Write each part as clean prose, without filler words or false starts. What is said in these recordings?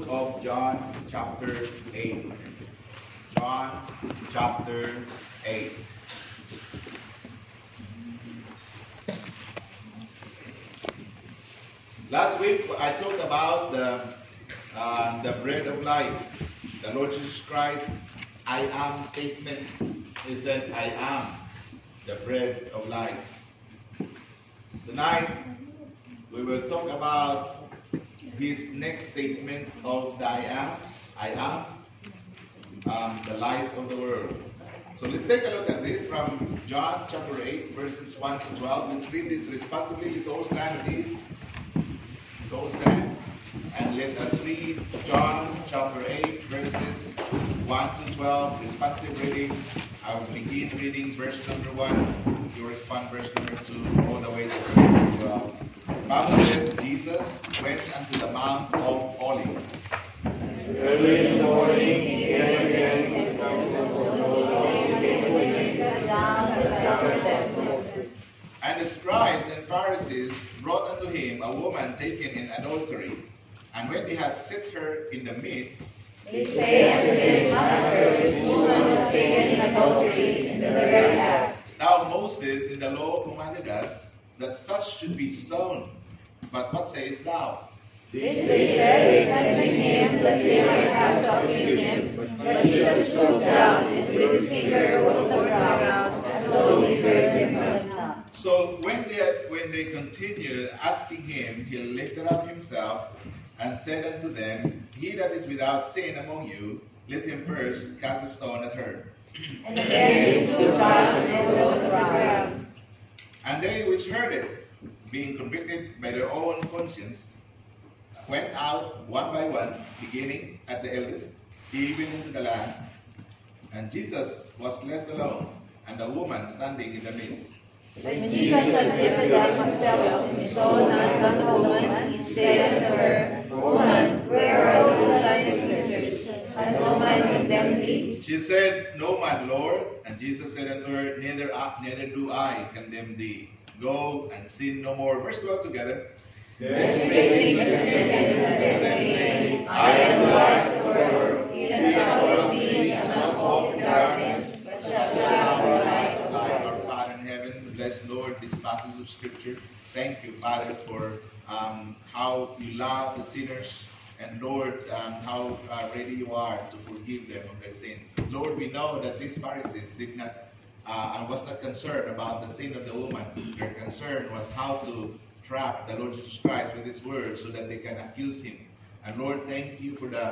of John chapter 8. John chapter 8. Last week I talked about the bread of life. The Lord Jesus Christ, I am statements. He said, I am the bread of life. Tonight we will talk about this next statement of the I am the light of the world. So let's take a look at this from John chapter 8 verses 1 to 12. Let's read this responsibly. Let's all stand, please. Let's all stand and let us read John chapter 8 verses 1 to 12. Responsive reading. I will begin reading verse number 1. You respond verse number 2 all the way to verse number 12. The Bible says, Jesus went unto the Mount of Olives. Early in the morning, he came again to the temple. And the scribes and Pharisees brought unto him a woman taken in adultery. And when they had set her in the midst, They say unto him, Master, this woman was taken in adultery in the very act. Now Moses in the law commanded us that such should be stoned. But what sayest thou? This they said, tempting him that they might have to accuse him. But Jesus stooped down and with his finger wrote on the ground, and so he heard them not. So when they continued asking him, he lifted up himself and said unto them, He that is without sin among you, let him first cast a stone at her. And again he stooped down and wrote on the ground. And they which heard it, being convicted by their own conscience, went out one by one, beginning at the eldest, even unto the last. And Jesus was left alone, and a woman standing in the midst. When Jesus had lifted up himself and saw none but the woman, he said unto her, Woman, where are those thine accusers? And no man condemned thee? She said, No man, Lord. And Jesus said unto her, Neither do I condemn thee. Go and sin no more. Verse 12 together. Then spake Jesus unto them, saying, I am the light of the world. He that followeth me shall not walk in darkness, but shall have the light of life. Our Father in heaven, bless, Lord, this passage of Scripture. Thank you, Father, for how you love the sinners. And Lord, how ready you are to forgive them of their sins. Lord, we know that these Pharisees did not and was not concerned about the sin of the woman. Their concern was how to trap the Lord Jesus Christ with His word so that they can accuse Him. And Lord, thank you for the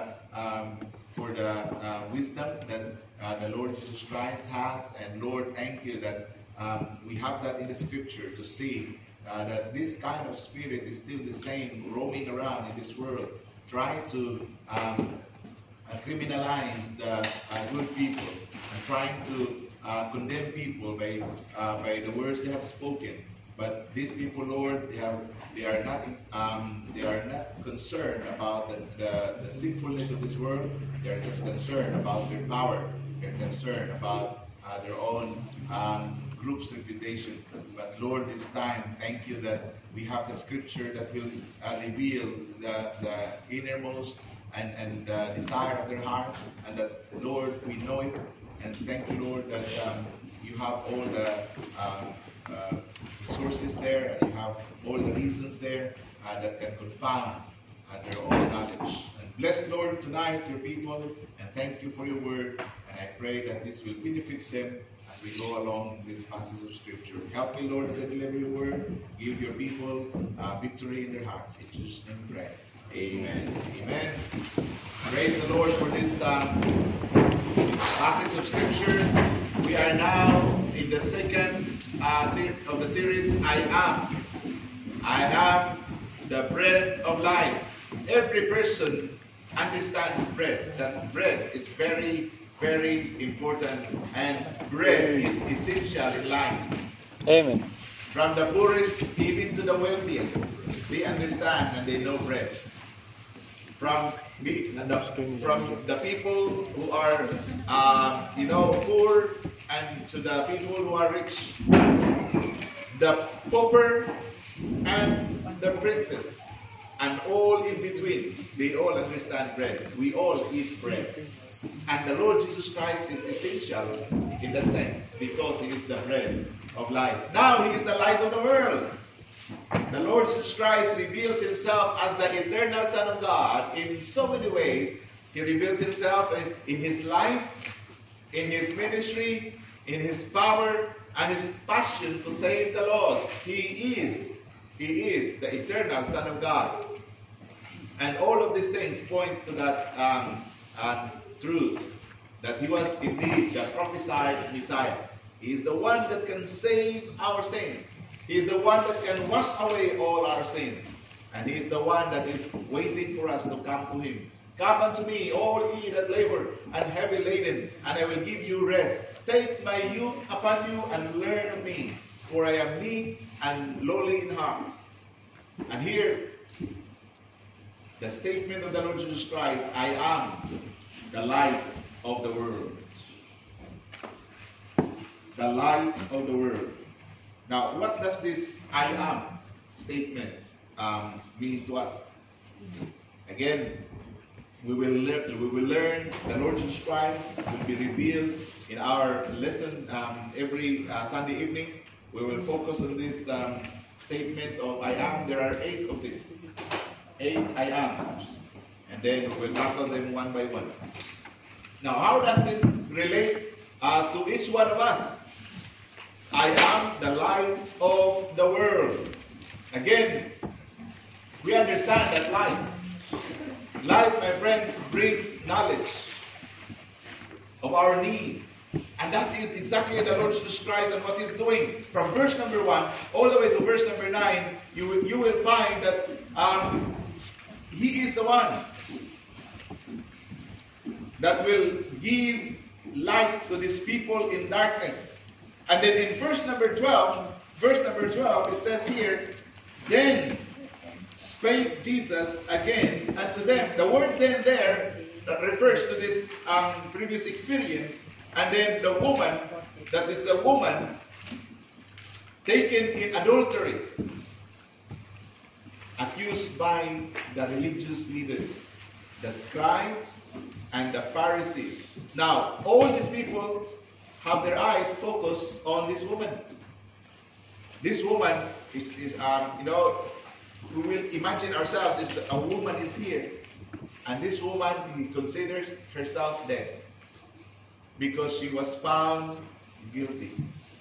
wisdom that the Lord Jesus Christ has. And Lord, thank you that we have that in the Scripture to see that this kind of spirit is still the same, roaming around in this world, trying to criminalize the good people and trying to condemn people by the words they have spoken. But these people, Lord, they are not concerned about the sinfulness of this world. They are just concerned about their power. They're concerned about their own group's reputation. But Lord, this time, thank you that we have the Scripture that will reveal the innermost and desire of their hearts, and that, Lord, we know it. And thank you, Lord, that you have all the resources there, and you have all the reasons there that can confound their own knowledge. And bless, Lord, tonight your people, and thank you for your word. And I pray that this will benefit them as we go along this passage of Scripture. Help me, Lord, as I deliver your word. Give your people victory in their hearts. In Jesus' name we pray. Amen. Amen. Praise the Lord for this passage of Scripture. We are now in the second of the series, I am the bread of life. Every person understands bread. That bread is very, very important, and bread is essential in life. Amen. From the poorest even to the wealthiest, they understand and they know bread. From the people who are poor and to the people who are rich, the pauper and the princess, and all in between. They all understand bread. We all eat bread. And the Lord Jesus Christ is essential in that sense because He is the bread of life. Now He is the light of the world. The Lord Jesus Christ reveals Himself as the eternal Son of God in so many ways. He reveals Himself in His life, in His ministry, in His power, and His passion to save the lost. He is the eternal Son of God. And all of these things point to that truth, that He was indeed the prophesied Messiah. He is the one that can save our sins. He is the one that can wash away all our sins. And He is the one that is waiting for us to come to Him. Come unto me, all ye that labor and heavy laden, and I will give you rest. Take my yoke upon you and learn of me, for I am meek and lowly in heart. And here, the statement of the Lord Jesus Christ, I am the light of the world. The light of the world. Now, what does this I am statement mean to us? Again, we will learn the Lord Jesus Christ will be revealed in our lesson every Sunday evening. We will focus on these statements of I am. There are 8 of these. 8 I am. And then we will tackle them one by one. Now, how does this relate to each one of us? I am the light of the world. Again, we understand that light, my friends, brings knowledge of our need. And that is exactly the Lord Jesus Christ and what He's doing. From verse number 1 all the way to verse number 9, you will find that He is the one that will give light to these people in darkness. And then in verse number 12, it says here, then spake Jesus again unto them. The word then there refers to this previous experience. And then the woman, that is the woman taken in adultery, accused by the religious leaders, the scribes and the Pharisees. Now, all these people have their eyes focused on this woman. This woman is we will imagine ourselves as a woman is here, and this woman, he considers herself dead because she was found guilty.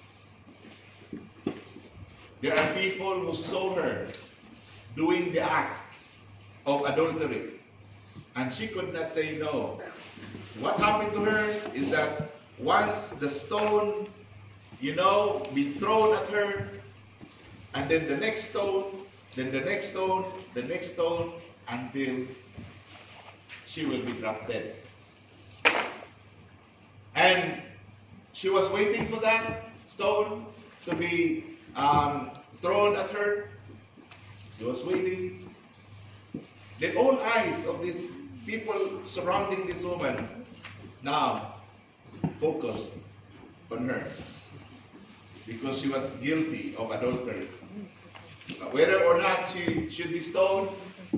There are people who saw her doing the act of adultery, and she could not say no. What happened to her is that once the stone, be thrown at her, and then the next stone, then the next stone, the next stone, until she will be dropped dead. And she was waiting for that stone to be thrown at her. She was waiting. Then all eyes of these people surrounding this woman now focused on her because she was guilty of adultery. Whether or not she should be stoned,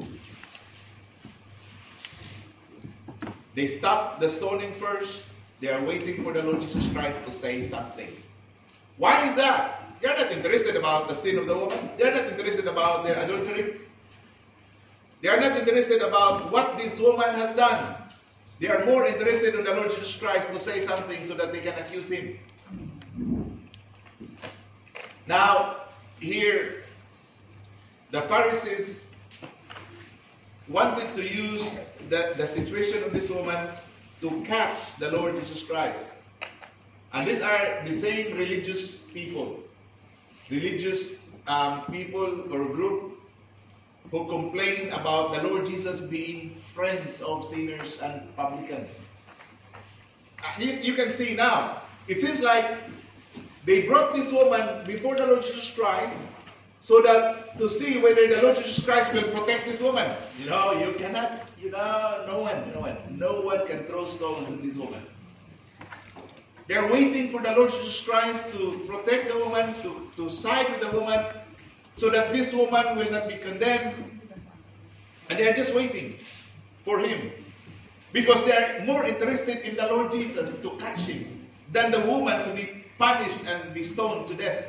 they stopped the stoning first. They are waiting for the Lord Jesus Christ to say something. Why is that? They are not interested about the sin of the woman. They are not interested about their adultery. They are not interested about what this woman has done. They are more interested in the Lord Jesus Christ to say something so that they can accuse Him. Now, here, the Pharisees wanted to use the situation of this woman to catch the Lord Jesus Christ. And these are the same religious people. Religious people or group who complain about the Lord Jesus being friends of sinners and publicans. You can see now, it seems like they brought this woman before the Lord Jesus Christ so that to see whether the Lord Jesus Christ will protect this woman. You cannot, no one can throw stones at this woman. They're waiting for the Lord Jesus Christ to protect the woman, to side with the woman, so that this woman will not be condemned. And they are just waiting for him. Because they are more interested in the Lord Jesus to catch him than the woman to be punished and be stoned to death.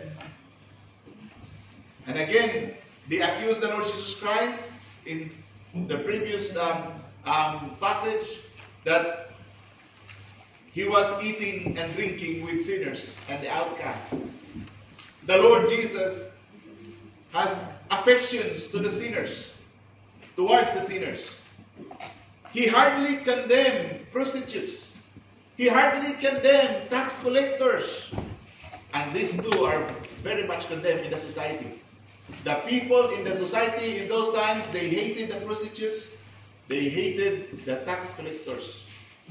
And again, they accuse the Lord Jesus Christ in the previous passage that he was eating and drinking with sinners and the outcasts. The Lord Jesus has affections to the sinners, towards the sinners. He hardly condemned prostitutes. He hardly condemned tax collectors. And these two are very much condemned in the society. The people in the society in those times, they hated the prostitutes. They hated the tax collectors.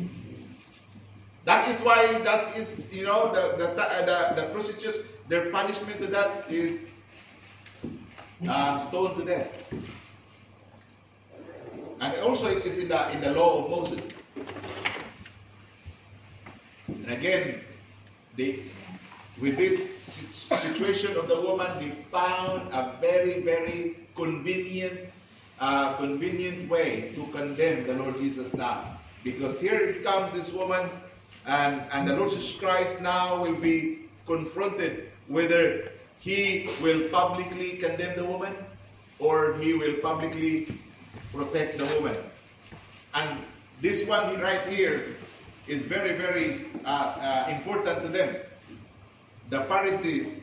That is why that is, the prostitutes, their punishment to that is stoned to death. And also it is in the law of Moses. And again, with this situation of the woman, they found a very, very convenient way to condemn the Lord Jesus now. Because here it comes this woman, and the Lord Jesus Christ now will be confronted whether he will publicly condemn the woman or he will publicly protect the woman. And this one right here is very, very important to them. The Pharisees,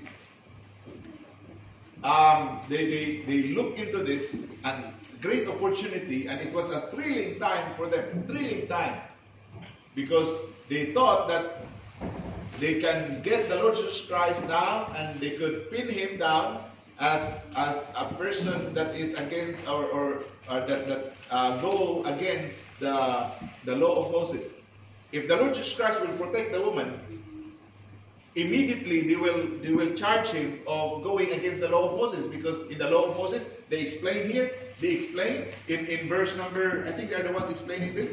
they look into this, and great opportunity, and it was a thrilling time for them. Thrilling time. Because they thought that they can get the Lord Jesus Christ now, and they could pin him down as a person that is against or that go against the law of Moses. If the Lord Jesus Christ will protect the woman, immediately they will charge him of going against the law of Moses, because in the law of Moses, they explain here, in verse number, I think they're the ones explaining this.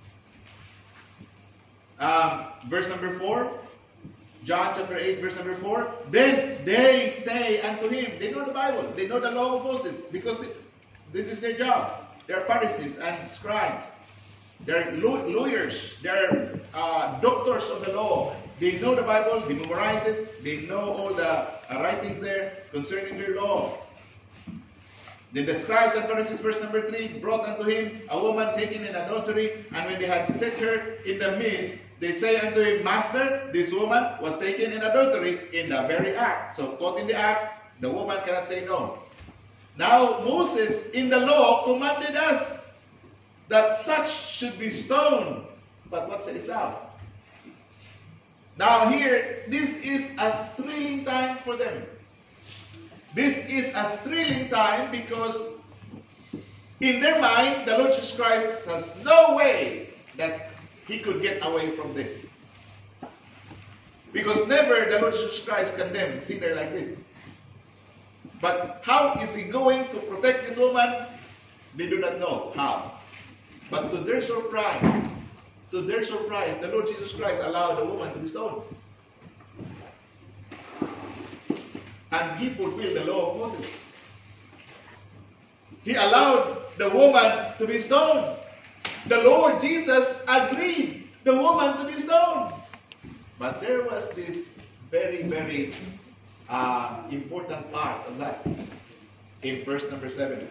Verse number 4, John chapter 8, verse number 4. Then they say unto him, they know the Bible, they know the law of Moses, because this is their job. They're Pharisees and scribes. They're lawyers. They're doctors of the law. They know the Bible. They memorize it. They know all the writings there concerning their law. Then the scribes and Pharisees, verse number 3, brought unto him a woman taken in adultery, and when they had set her in the midst, they say unto him, Master, this woman was taken in adultery in the very act. So caught in the act, the woman cannot say no. Now Moses in the law commanded us that such should be stoned. But what says thou? Now here, this is a thrilling time for them. This is a thrilling time because in their mind, the Lord Jesus Christ has no way that he could get away from this. Because never the Lord Jesus Christ condemned a sinner like this. But how is he going to protect this woman? They do not know how. But to their surprise, the Lord Jesus Christ allowed the woman to be stoned. And he fulfilled the law of Moses. He allowed the woman to be stoned. The Lord Jesus agreed the woman to be stoned. But there was this very, very important part of that in verse number 7.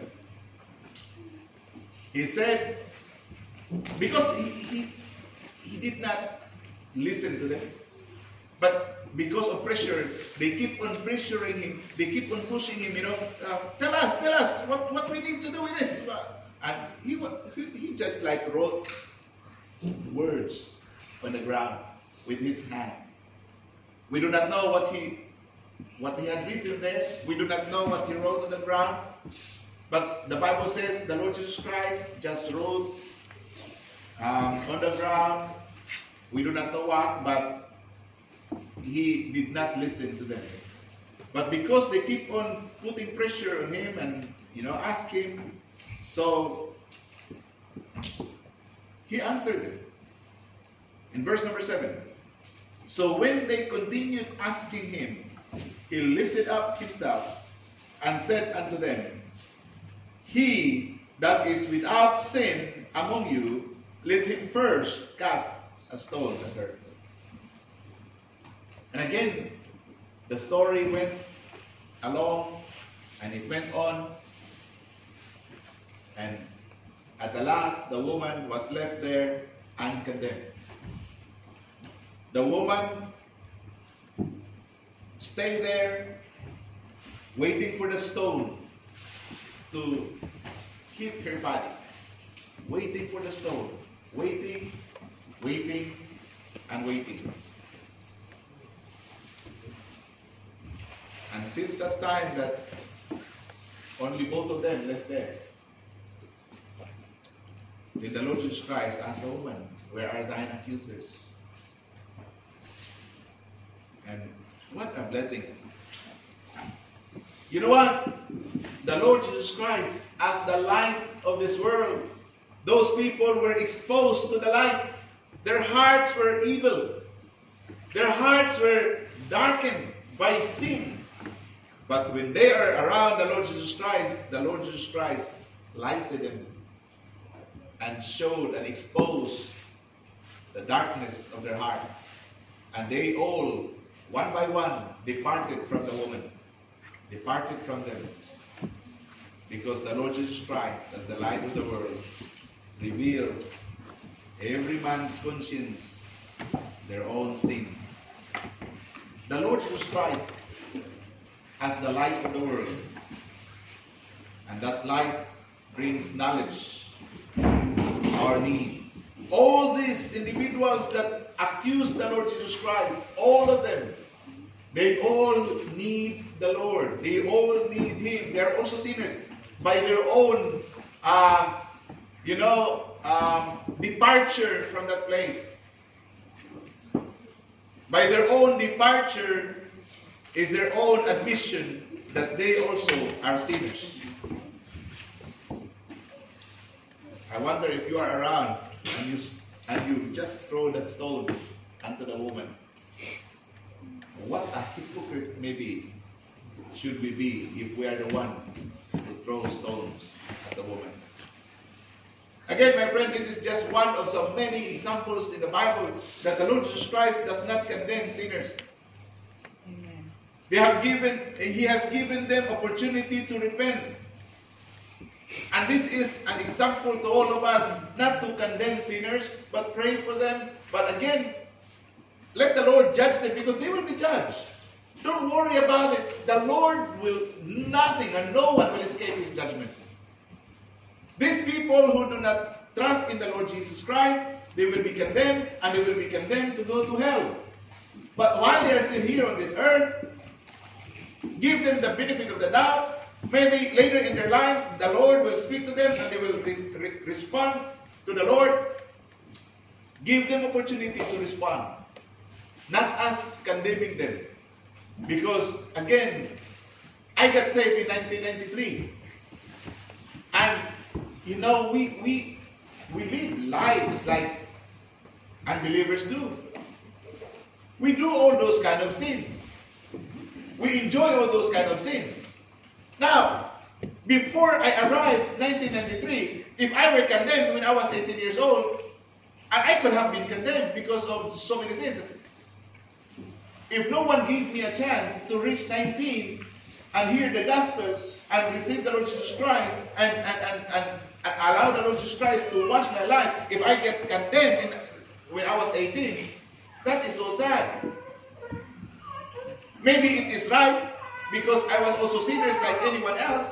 He said, because he did not listen to them, but because of pressure, they keep on pressuring him, they keep on pushing him, tell us what we need to do with this. And he just like wrote words on the ground with his hand. We do not know what he had written there. We do not know what he wrote on the ground. But the Bible says the Lord Jesus Christ just wrote on the ground. We do not know what, but he did not listen to them. But because they keep on putting pressure on him and ask him, so he answered them. In verse number 7. So when they continued asking him, he lifted up himself and said unto them, He that is without sin among you, let him first cast a stone at her. And again, the story went along, and it went on, and at the last, the woman was left there uncondemned. The woman stayed there, waiting for the stone to hit her body. Waiting for the stone. Waiting, waiting, and waiting. Until such time that only both of them left there. Then the Lord Jesus Christ asked the woman, "Where are thine accusers?" And what a blessing. You know what? The Lord Jesus Christ, as the light of this world, those people were exposed to the light. Their hearts were evil. Their hearts were darkened by sin. But when they are around the Lord Jesus Christ lighted them and showed and exposed the darkness of their heart. And they all, one by one, departed from the woman. Departed from them. Because the Lord Jesus Christ, as the light of the world, reveals every man's conscience, their own sin. The Lord Jesus Christ as the light of the world. And that light brings knowledge, our needs. All these individuals that accuse the Lord Jesus Christ, all of them, they all need the Lord. They all need Him. They are also sinners by their own, departure from that place. By their own departure is their own admission that they also are sinners. I wonder if you are around and you just throw that stone unto the woman. What a hypocrite maybe should we be if we are the one who throws stones at the woman. Again, my friend, this is just one of so many examples in the Bible that the Lord Jesus Christ does not condemn sinners. Amen. He has given them opportunity to repent. And this is an example to all of us, not to condemn sinners, but pray for them. But again, let the Lord judge them because they will be judged. Don't worry about it. The Lord will, nothing and no one will escape His judgment. These people who do not trust in the Lord Jesus Christ, they will be condemned, and they will be condemned to go to hell. But while they are still here on this earth, give them the benefit of the doubt. Maybe later in their lives, the Lord will speak to them and they will respond to the Lord. Give them opportunity to respond. Not us condemning them. Because, again, I got saved in 1993. And, we live lives like unbelievers do. We do all those kind of sins. We enjoy all those kind of sins. Now, before I arrived, 1993, if I were condemned when I was 18 years old, and I could have been condemned because of so many sins. If no one gave me a chance to reach 19 and hear the gospel and receive the Lord Jesus Christ and allow the Lord Jesus Christ to wash my life, if I get condemned when I was 18, that is so sad. Maybe it is right because I was also sinners like anyone else.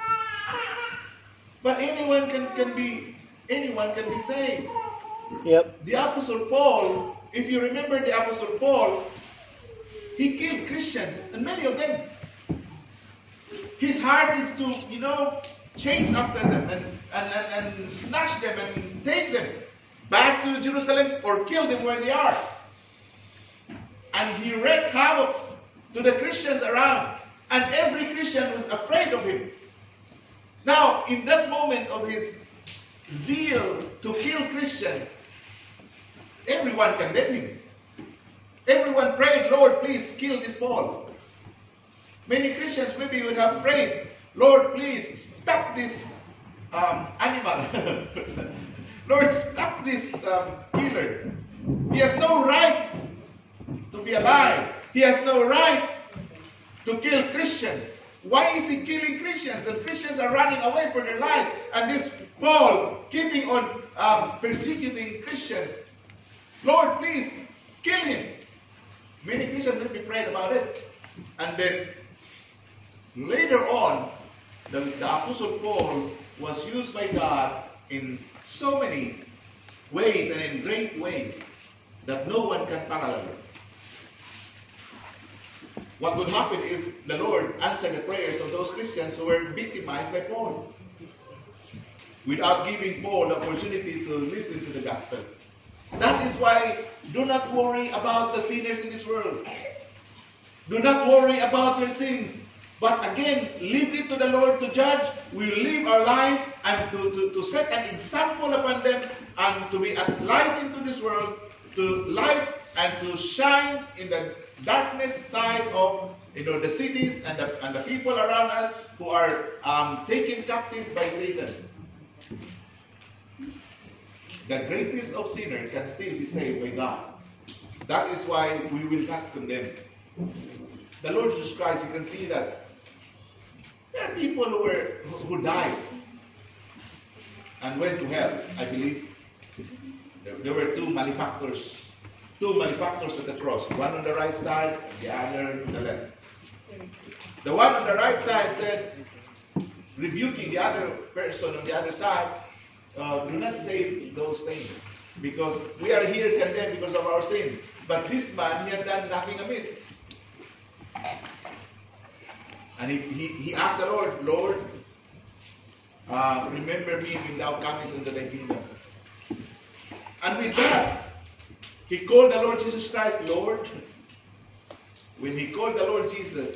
But anyone can be saved. Yep. The Apostle Paul, if you remember the Apostle Paul, he killed Christians, and many of them. His heart is to, chase after them and snatch them and take them back to Jerusalem or kill them where they are. And he wreaked havoc to the Christians around. And every Christian was afraid of him. Now, in that moment of his zeal to kill Christians, everyone condemned him. Everyone prayed, "Lord, please kill this Paul." Many Christians maybe would have prayed, "Lord, please stop this animal. Lord, stop this killer. He has no right to be alive. He has no right to kill Christians. Why is he killing Christians? And Christians are running away for their lives. And this Paul keeping on persecuting Christians. Lord, please kill him. Many Christians will be prayed about it. And then later on, the Apostle Paul was used by God in so many ways and in great ways that no one can parallel it. What would happen if the Lord answered the prayers of those Christians who were victimized by Paul without giving Paul the opportunity to listen to the gospel? That is why do not worry about the sinners in this world. Do not worry about their sins. But again, leave it to the Lord to judge. We will live our life and to set an example upon them and to be as light into this world, to light and to shine in the darkness side of the cities and the people around us who are taken captive by Satan. The greatest of sinners can still be saved by God. That is why we will not condemn. The Lord Jesus Christ, you can see that there are people who died and went to hell, I believe. There were two malefactors at the cross. One on the right side, the other on the left. The one on the right side said, rebuking the other person on the other side, do not say those things, because we are here condemned because of our sin. But this man, he had done nothing amiss. And he asked the Lord, Lord, remember me when thou comest into thy kingdom. And with that, he called the Lord Jesus Christ Lord. When he called the Lord Jesus,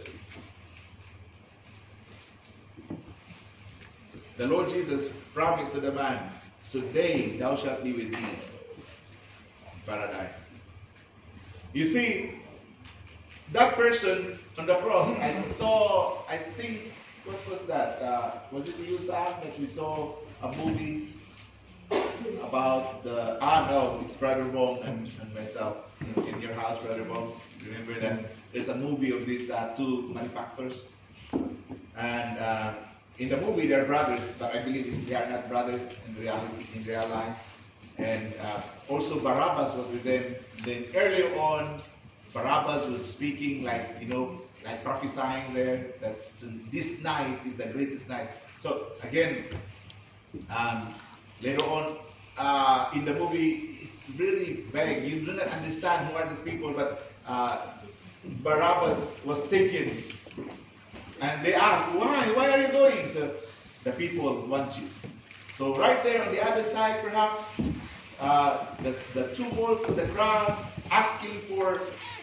the Lord Jesus promised to the man, today thou shalt be with me in paradise. You see, that person on the cross, I think, what was that? Was it you, Sam, that we saw a movie about no, it's Brother Bong and myself in your house, Brother Bong. Remember that there's a movie of these two malefactors. And in the movie, they're brothers, but I believe they are not brothers in reality, in real life. And also Barabbas was with them. Then earlier on, Barabbas was speaking like prophesying there that this night is the greatest night. So again, later on in the movie, it's really vague. You do not understand who are these people, but Barabbas was taken. And they asked, why? Why are you going? So the people want you. So right there on the other side, perhaps, the tumult of the crowd asking for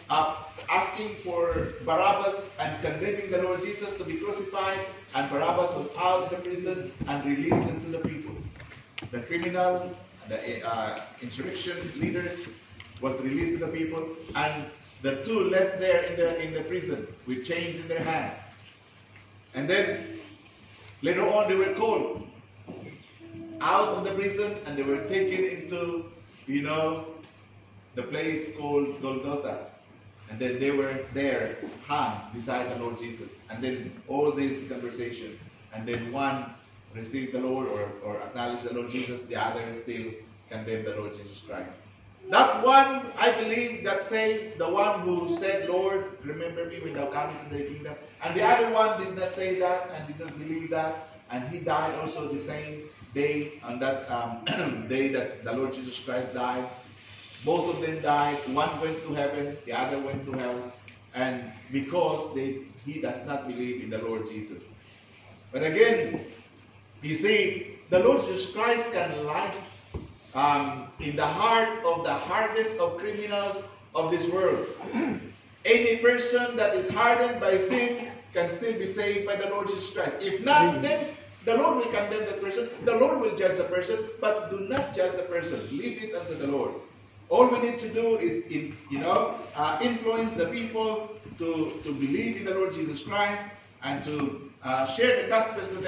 Barabbas and condemning the Lord Jesus to be crucified, and Barabbas was out of the prison and released into the people. The criminal, the insurrection leader was released to the people, and the two left there in the prison with chains in their hands. And then later on they were called out of the prison and they were taken into, the place called Golgotha. And then they were there, hung beside the Lord Jesus. And then all this conversation. And then one received the Lord or acknowledged the Lord Jesus, the other still condemned the Lord Jesus Christ. That one, I believe, that saved the one who said, Lord, remember me when thou comest into the kingdom. And the other one did not say that and did not believe that. And he died also the same day, on that day that the Lord Jesus Christ died. Both of them died. One went to heaven, the other went to hell. And because he does not believe in the Lord Jesus. But again, you see, the Lord Jesus Christ can light in the heart of the hardest of criminals of this world. Any person that is hardened by sin can still be saved by the Lord Jesus Christ. If not, then the Lord will condemn that person. The Lord will judge the person, but do not judge the person. Leave it unto the Lord. All we need to do is, influence the people to believe in the Lord Jesus Christ and to share the gospel to them.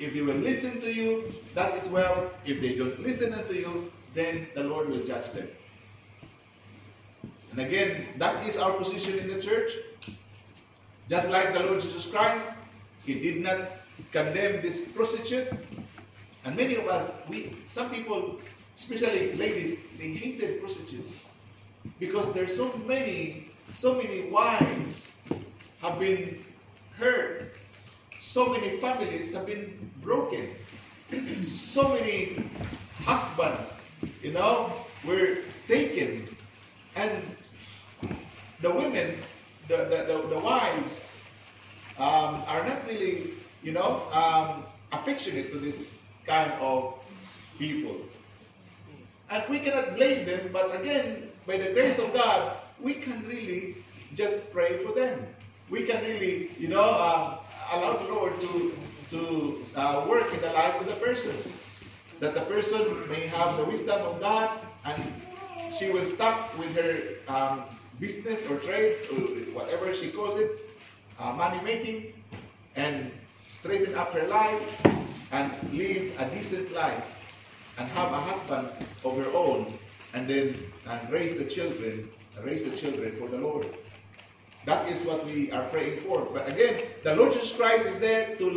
If they will listen to you, that is well. If they don't listen unto you, then the Lord will judge them. And again, that is our position in the church. Just like the Lord Jesus Christ, He did not condemn this prostitute. And many of us, some people, especially ladies, they hated prostitutes. Because there's so many wives have been hurt. So many families have been broken. So many husbands, were taken. And the women, the wives, are not really, affectionate to this kind of people. And we cannot blame them, but again, by the grace of God, we can really just pray for them. We can really, allow the Lord to work in the life of the person. That the person may have the wisdom of God, and she will stop with her business or trade, or whatever she calls it, money making, and straighten up her life, and live a decent life, and have a husband of her own, and then raise the children for the Lord. That is what we are praying for. But again, the Lord Jesus Christ is there to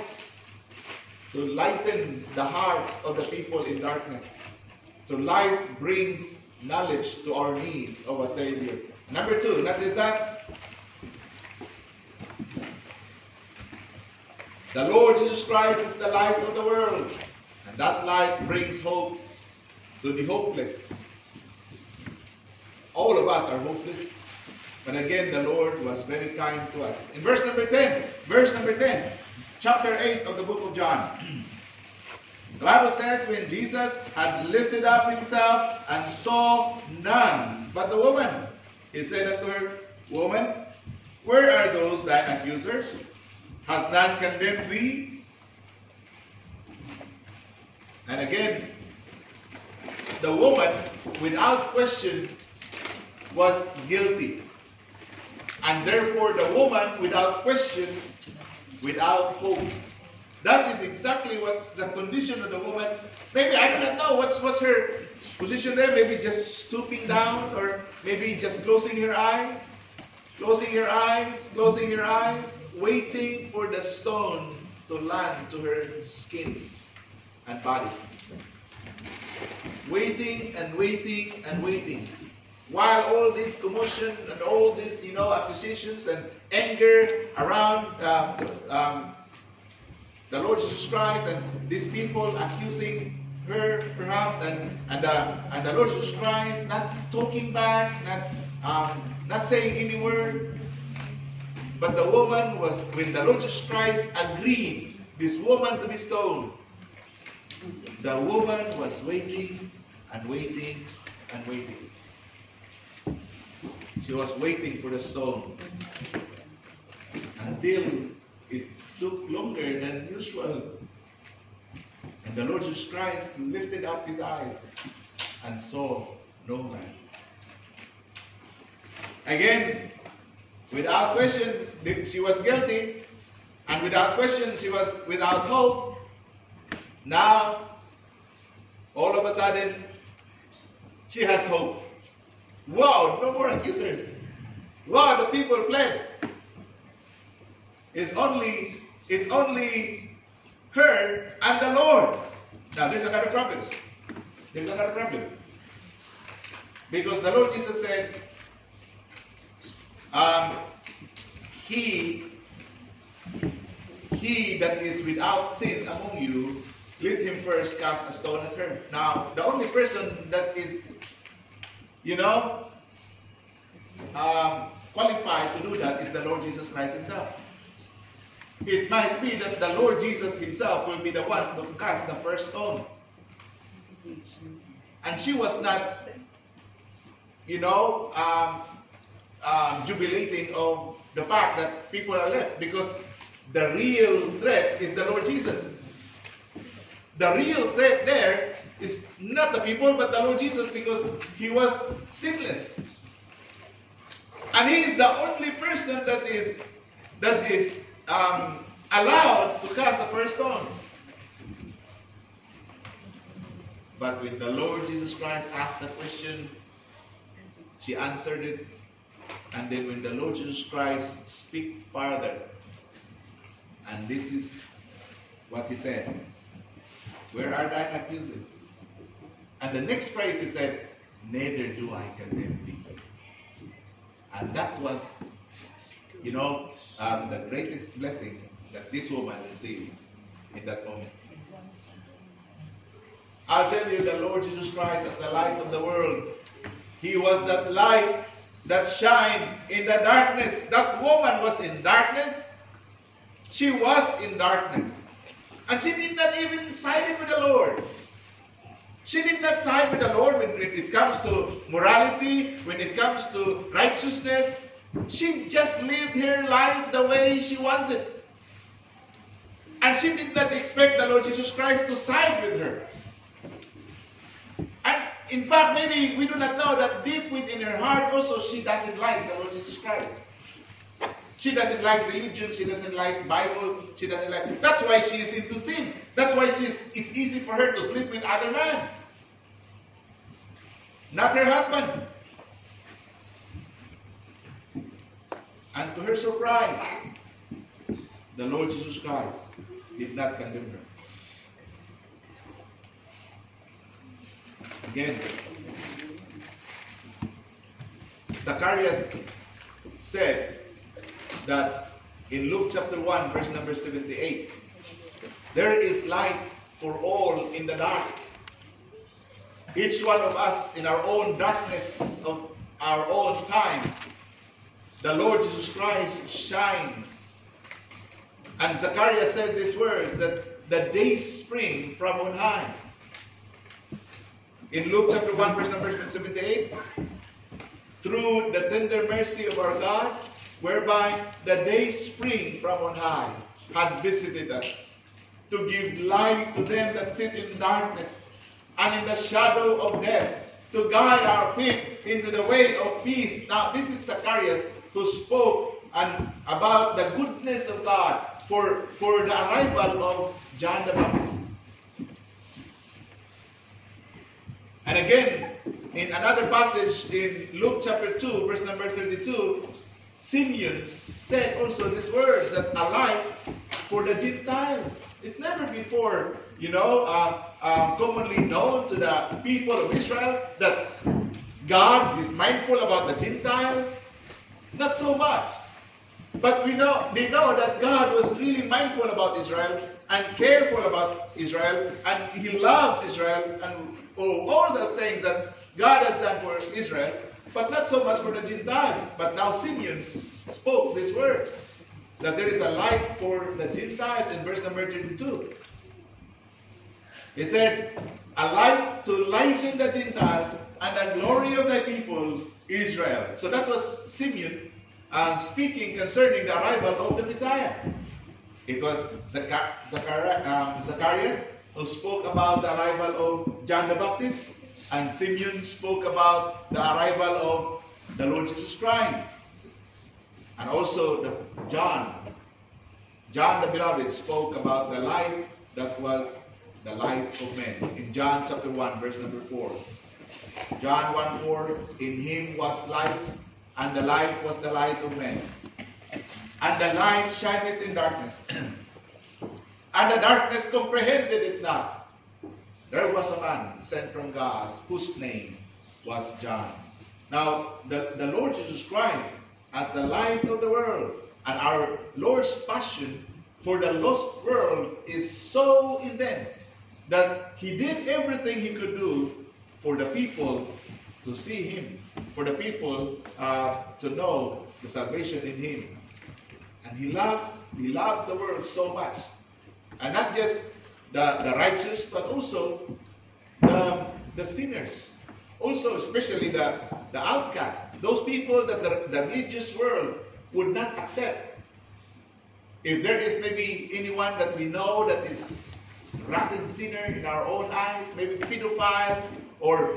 lighten the hearts of the people in darkness. So light brings knowledge to our needs of a Savior. Number 2, not just that. The Lord Jesus Christ is the light of the world. And that light brings hope to the hopeless. All of us are hopeless. But again, the Lord was very kind to us. In verse number 10, chapter 8 of the book of John. The Bible says, when Jesus had lifted up himself and saw none but the woman, he said unto her, Woman, where are those thine accusers? Hath none condemned thee? And again, the woman, without question, was guilty. And therefore, the woman, without question, without hope. That is exactly what's the condition of the woman. Maybe, I don't know, what's her position there? Maybe just stooping down, or maybe just closing her eyes, waiting for the stone to land to her skin and body. Waiting and waiting and waiting. While all this commotion and all these, accusations and anger around the Lord Jesus Christ, and these people accusing her perhaps, and the Lord Jesus Christ not talking back, not saying any word. But the woman was, when the Lord Jesus Christ agreed this woman to be stoned, the woman was waiting and waiting and waiting. She was waiting for the stone until it took longer than usual. And the Lord Jesus Christ lifted up his eyes and saw no man. Again, without question, she was guilty, and without question, she was without hope. Now, all of a sudden, she has hope. Wow, no more accusers. Wow, the people fled. It's only her and the Lord. Now, there's another problem. Because the Lord Jesus says, he that is without sin among you, let him first cast a stone at her. Now, the only person that is, qualified to do that is the Lord Jesus Christ himself. It might be that the Lord Jesus himself will be the one to cast the first stone. And she was not, jubilating of the fact that people are left, because the real threat is the Lord Jesus. The real threat there is not the people, but the Lord Jesus, because he was sinless. And he is the only person that is allowed to cast the first stone. But when the Lord Jesus Christ asked the question, she answered it. And then when the Lord Jesus Christ speak further, and this is what he said, "Where are thine accusers?" And the next phrase he said, "Neither do I condemn thee." And that was, the greatest blessing that this woman received in that moment. I'll tell you, the Lord Jesus Christ as the light of the world, he was that light that shined in the darkness. That woman was in darkness. She was in darkness. And she did not even side with the Lord. She did not side with the Lord when it comes to morality, when it comes to righteousness. She just lived her life the way she wants it. And she did not expect the Lord Jesus Christ to side with her. And in fact, maybe we do not know that deep within her heart also she doesn't like the Lord Jesus Christ. She doesn't like religion. She doesn't like Bible. She doesn't like. That's why she is into sin. That's why it's easy for her to sleep with other men. Not her husband. And to her surprise, the Lord Jesus Christ did not condemn her. Again, Zacharias said that in Luke chapter 1, verse number 78, there is light for all in the dark. Each one of us in our own darkness of our own time, the Lord Jesus Christ shines. And Zacharias said these words, that the days spring from on high. In Luke chapter 1, verse number 78, through the tender mercy of our God, whereby the days spring from on high, had visited us, to give light to them that sit in darkness and in the shadow of death, to guide our feet into the way of peace. Now, this is Zacharias who spoke about the goodness of God for the arrival of John the Baptist. And again, in another passage in Luke chapter 2, verse number 32, Simeon said also these words, that a light for the Gentiles. It's never before, commonly known to the people of Israel that God is mindful about the Gentiles. Not so much. But they know that God was really mindful about Israel and careful about Israel, and He loves Israel, and all those things that God has done for Israel, but not so much for the Gentiles. But now Simeon spoke this word, that there is a light for the Gentiles in verse number 32. He said, a light to lighten the Gentiles and the glory of thy people, Israel. So that was Simeon speaking concerning the arrival of the Messiah. It was Zacharias who spoke about the arrival of John the Baptist, and Simeon spoke about the arrival of the Lord Jesus Christ. And also John the Beloved spoke about the light that was the light of men. In John chapter 1, verse number 4. John 1:4, in him was life, and the life was the light of men. And the light shineth in darkness, and the darkness comprehended it not. There was a man sent from God whose name was John. Now, the Lord Jesus Christ as the light of the world, and our Lord's passion for the lost world is so intense that He did everything He could do for the people to see Him, for the people to know the salvation in Him. And He loves the world so much. And not just the righteous, but also the sinners. Also, especially the outcasts. Those people that the religious world would not accept. If there is maybe anyone that we know that is rotten sinner in our own eyes, maybe pedophile or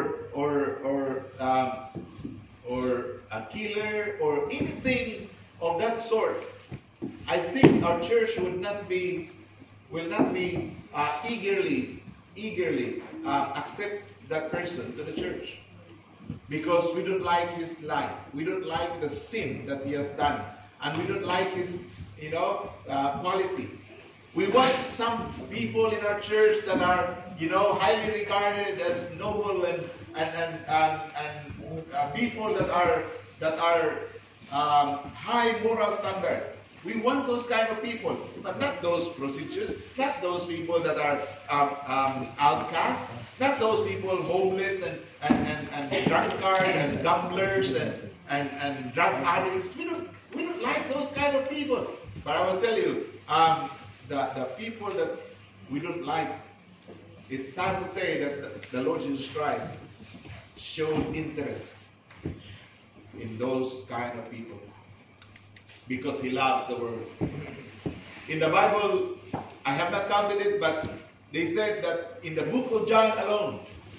a killer or anything of that sort, I think our church will not be eagerly accept that person to the church because we don't like his life. We don't like the sin that he has done, and we don't like his, quality. We want some people in our church that are, highly regarded as noble and people that are high moral standard. We want those kind of people, but not those prostitutes, not those people that are outcasts, not those people homeless and drunkard and gamblers and drug addicts. We don't like those kind of people. But I will tell you, the people that we don't like, it's sad to say that the Lord Jesus Christ showed interest in those kind of people because he loves the world. In the Bible, I have not counted it, but they said that in the book of John alone,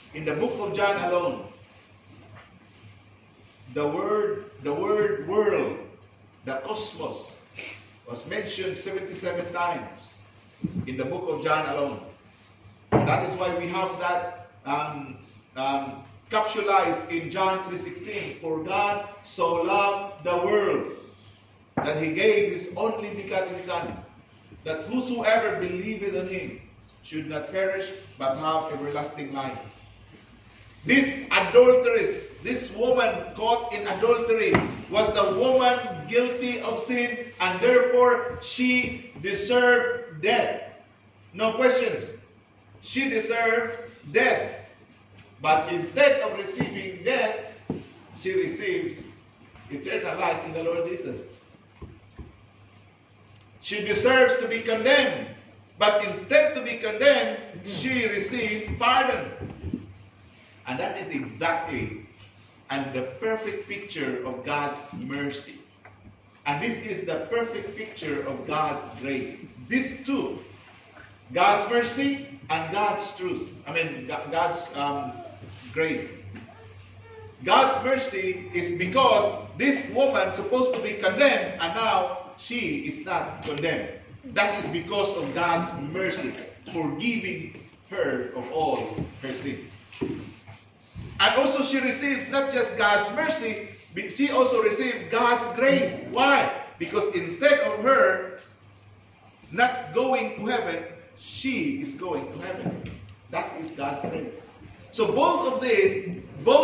the word world, the cosmos, was mentioned 77 times in the book of John alone. And that is why we have that capsulized in John 3:16. For God so loved the world that he gave his only begotten Son, that whosoever believeth on him should not perish but have everlasting life. This adulteress, this woman caught in adultery, was the woman guilty of sin, and therefore she deserved death. No questions. She deserved death. But instead of receiving death, she receives eternal life in the Lord Jesus. She deserves to be condemned. But instead to be condemned, she received pardon. And that is exactly and the perfect picture of God's mercy. And this is the perfect picture of God's grace. These two, God's mercy and God's truth. God's grace. God's mercy is because this woman supposed to be condemned, and now she is not condemned. That is because of God's mercy, forgiving her of all her sin. And also she receives not just God's mercy, but she also received God's grace. Why? Because instead of her not going to heaven, she is going to heaven. That is God's grace. So both of this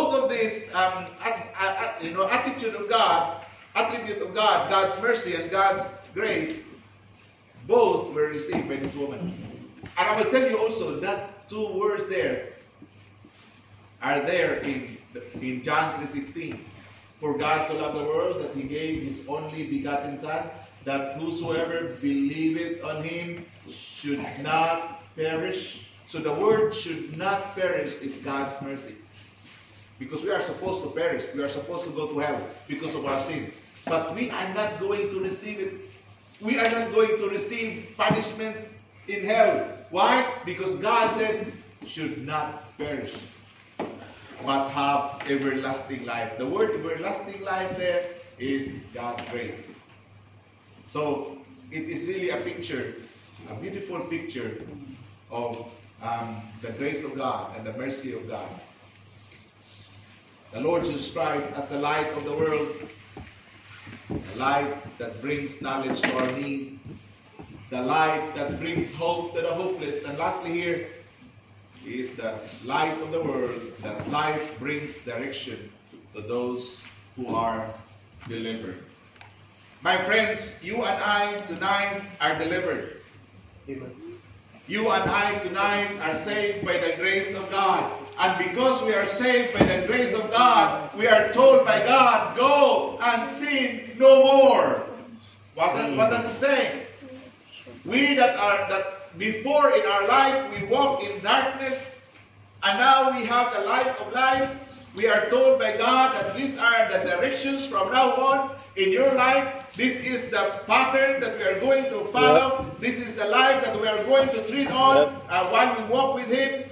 attitude of God, attribute of God, God's mercy and God's grace, both were received by this woman. And I will tell you also that two words there are there in John 3:16. For God so loved the world that he gave his only begotten Son, that whosoever believeth on him should not perish. So the word should not perish is God's mercy. Because we are supposed to perish. We are supposed to go to hell because of our sins. But we are not going to receive it. We are not going to receive punishment in hell. Why? Because God said, should not perish, but have everlasting life. The word everlasting life there is God's grace. So it is really a picture, a beautiful picture of the grace of God and the mercy of God. The Lord Jesus Christ as the light of the world, the light that brings knowledge to our needs, the light that brings hope to the hopeless. And lastly here is the light of the world, that light brings direction to those who are delivered. My friends, you and I tonight are delivered. Amen. You and I tonight are saved by the grace of God. And because we are saved by the grace of God, we are told by God, go and sin no more. What does it say? We that before in our life we walk in darkness, and now we have the light of life. We are told by God that these are the directions from now on in your life. This is the pattern that we are going to follow. Yep. This is the life that we are going to treat on while we walk with Him.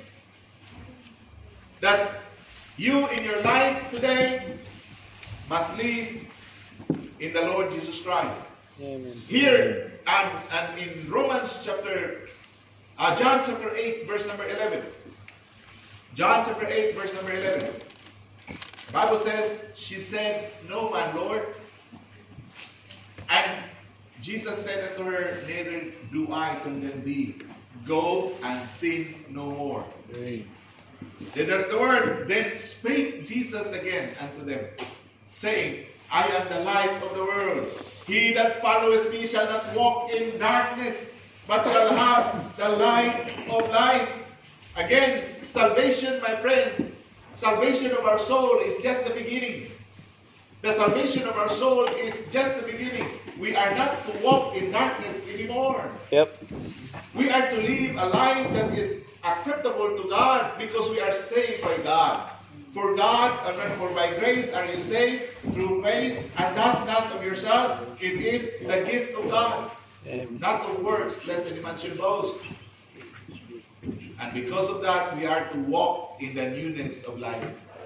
That you in your life today must live in the Lord Jesus Christ. Amen. Here and in John chapter 8, verse number 11. John chapter 8, verse number 11. The Bible says, she said, "No man, Lord." And Jesus said unto her, "Neither do I condemn thee. Go and sin no more." Then there's the word. Then spake Jesus again unto them, saying, "I am the light of the world. He that followeth me shall not walk in darkness, but shall have the light of life." Again, salvation, my friends, salvation of our soul is just the beginning. The salvation of our soul is just the beginning. We are not to walk in darkness anymore. Yep. We are to live a life that is acceptable to God because we are saved by God. For God, and for by grace are you saved through faith, and not of yourselves. It is the gift of God, not of works, lest any man should boast. And because of that, we are to walk in the newness of life.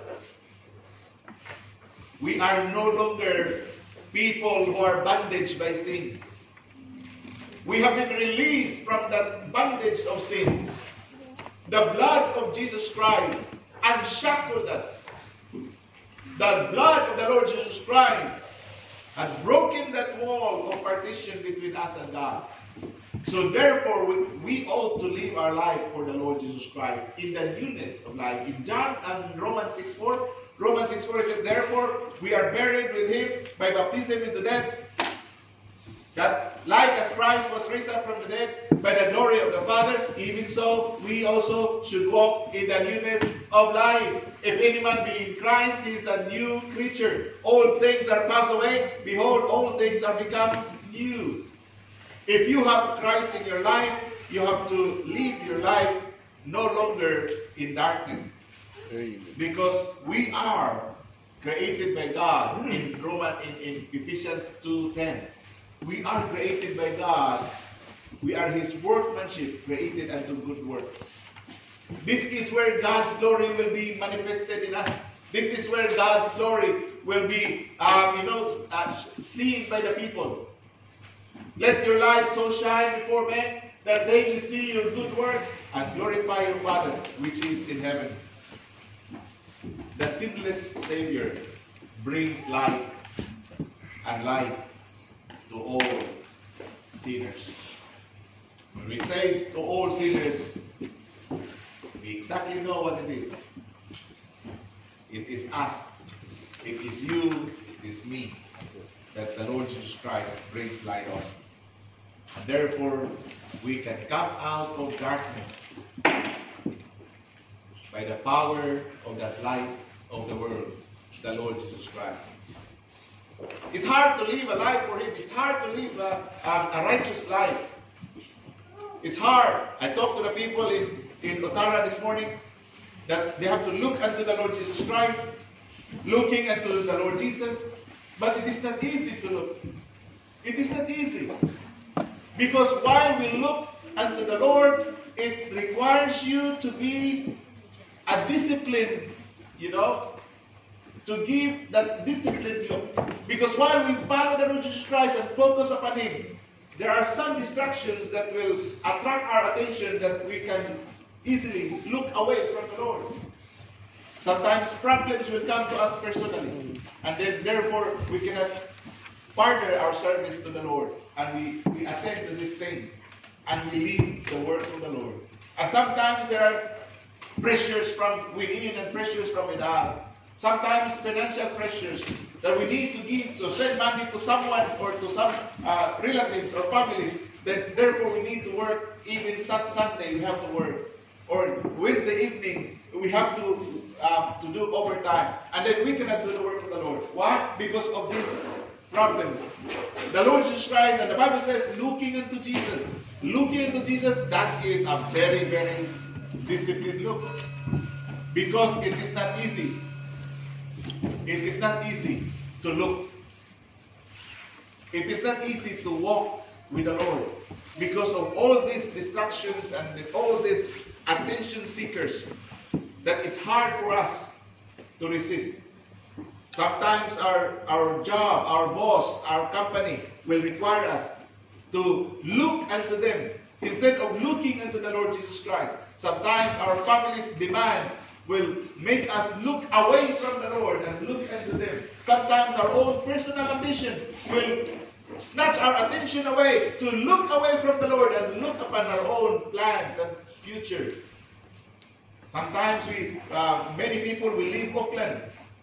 We are no longer people who are bondaged by sin. We have been released from that bondage of sin. The blood of Jesus Christ unshackled us. The blood of the Lord Jesus Christ had broken that wall of partition between us and God. So therefore, we ought to live our life for the Lord Jesus Christ in the newness of life. In Romans 6:4, it says, "Therefore we are buried with him by baptism into death, that like as Christ was raised up from the dead by the glory of the Father, even so we also should walk in the newness of life. If any man be in Christ, he is a new creature. Old things are passed away. Behold, all things are become new." If you have Christ in your life, you have to live your life no longer in darkness. Because we are created by God in Ephesians 2:10. We are created by God. We are His workmanship, created unto good works. This is where God's glory will be manifested in us. This is where God's glory will be, seen by the people. Let your light so shine before men that they may see your good works and glorify your Father which is in heaven. The sinless Savior brings light and life to all sinners. When we say to all sinners, we exactly know what it is. It is us. It is you. It is me that the Lord Jesus Christ brings light on. And therefore, we can come out of darkness by the power of that light of the world, the Lord Jesus Christ. It's hard to live a life for Him. It's hard to live a righteous life. It's hard. I talked to the people in Otara this morning that they have to look unto the Lord Jesus Christ, looking unto the Lord Jesus. But it is not easy to look. It is not easy. Because while we look unto the Lord, it requires you to be a discipline, to give that disciplined look. Because while we follow the Lord Jesus Christ and focus upon Him, there are some distractions that will attract our attention that we can easily look away from the Lord. Sometimes problems will come to us personally, and then therefore we cannot partner our service to the Lord, and we attend to these things, and we leave the work of the Lord. And sometimes there are pressures from within and pressures from without. Sometimes financial pressures that we need to give, so send money to someone or to some relatives or families. Then therefore we need to work. Even Sunday we have to work, or Wednesday evening we have to do overtime, and then we cannot do the work of the Lord. Why? Because of these problems. The Lord Jesus Christ, and the Bible says, looking into Jesus. Looking into Jesus, that is a very, very disciplined look. Because it is not easy. It is not easy to look. It is not easy to walk with the Lord. Because of all these distractions and all these attention seekers, that it's hard for us to resist. Sometimes our job, our boss, our company will require us to look unto them instead of looking unto the Lord Jesus Christ. Sometimes our families demand will make us look away from the Lord and look unto them. Sometimes our own personal ambition will snatch our attention away to look away from the Lord and look upon our own plans and future. Sometimes many people will leave Auckland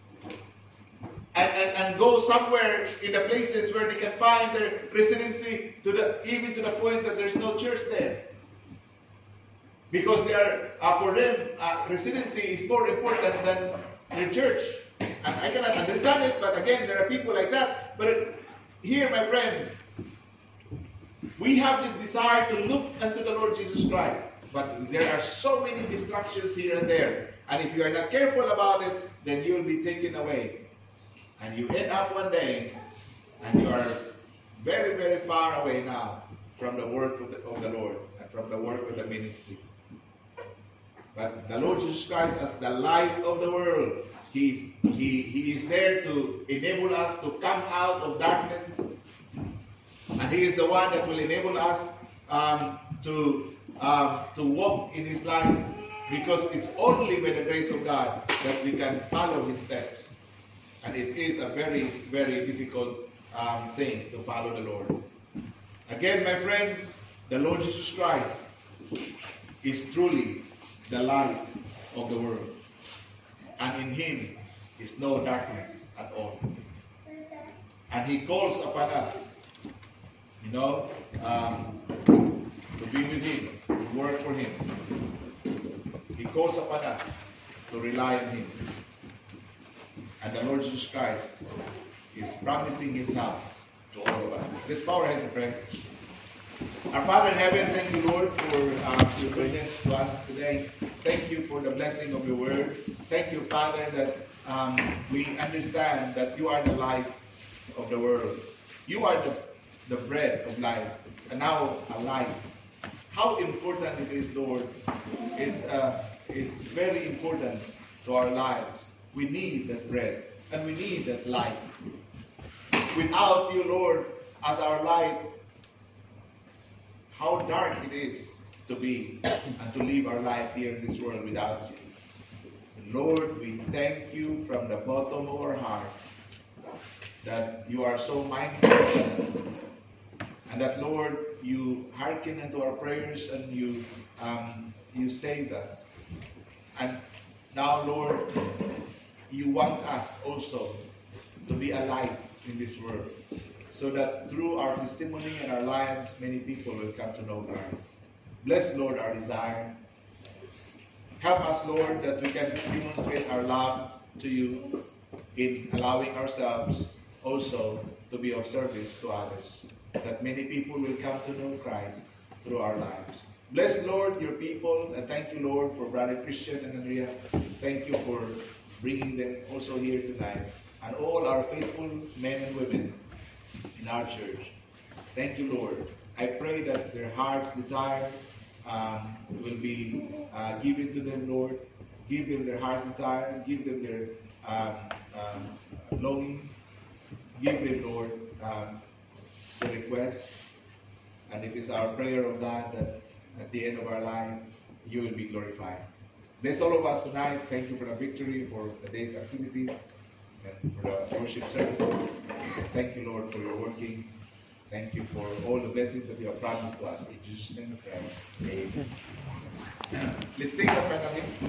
and go somewhere in the places where they can find their residency, even to the point that there's no church there. Because they are, for them, residency is more important than their church. And I cannot understand it, but again, there are people like that. But here, my friend, we have this desire to look unto the Lord Jesus Christ. But there are so many distractions here and there. And if you are not careful about it, then you will be taken away. And you end up one day, and you are very, very far away now from the work of the Lord and from the work of the ministry. But the Lord Jesus Christ, as the light of the world, He is there to enable us to come out of darkness. And He is the one that will enable us to walk in His light. Because it's only by the grace of God that we can follow His steps. And it is a very, very difficult thing to follow the Lord. Again, my friend, the Lord Jesus Christ is truly the light of the world. And in Him is no darkness at all. And He calls upon us, to be with Him, to work for Him. He calls upon us to rely on Him. And the Lord Jesus Christ is promising His help to all of us. Let's bow our heads and pray. Our Father in heaven, thank you, Lord, for your goodness to us today. Thank you for the blessing of your word. Thank you, Father, that we understand that you are the light of the world. You are the bread of life, and now a light. How important it is, Lord, is very important to our lives. We need that bread, and we need that light. Without you, Lord, as our light, how dark it is to be and to live our life here in this world without you. Lord, we thank you from the bottom of our heart that you are so mindful of us, and that, Lord, you hearken unto our prayers, and you saved us. And now, Lord, you want us also to be a light in this world, so that through our testimony and our lives, many people will come to know Christ. Bless, Lord, our desire. Help us, Lord, that we can demonstrate our love to you in allowing ourselves also to be of service to others, that many people will come to know Christ through our lives. Bless, Lord, your people, and thank you, Lord, for Brother Christian and Andrea. Thank you for bringing them also here tonight, and all our faithful men and women in our church. Thank you, Lord. I pray that their heart's desire will be given to them, Lord. Give them their heart's desire. Give them their longings. Give them, Lord, the request. And it is our prayer, of God, that at the end of our life, you will be glorified. Bless all of us tonight. Thank you for the victory, for the day's activities, and for the worship services. Thank you, Lord, for your working. Thank you for all the blessings that you have promised to us. In Jesus' name we pray. Amen. Let's sing the final hymn.